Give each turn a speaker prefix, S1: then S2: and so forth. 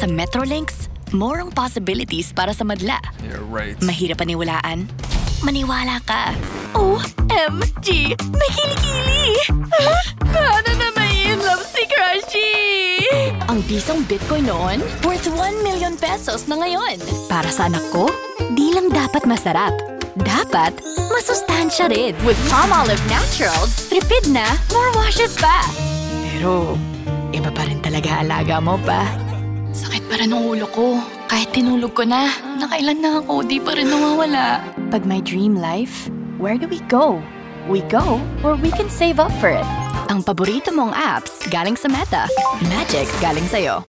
S1: Sa Metrolinx, more ang possibilities para sa madla.
S2: You're right.
S1: Mahirap paniwalaan? Maniwala ka. OMG! May kilikili! Paano na may love si Crushy? Ang pisong Bitcoin noon, worth 1 million pesos na ngayon. Para sa anak ko, di lang dapat masarap. Dapat masustansya rin. With Palmolive Naturals, tripid na, more washes pa. Pero, iba pa rin talaga alaga mo pa.
S3: Sakit pa rin ang ulo ko. Kahit tinulog ko na, nakailan na ako, di pa rin nawawala.
S1: Pag may dream life, where do we go? We go where we can save up for it. Ang paborito mong apps galing sa Meta. Magic galing sa'yo.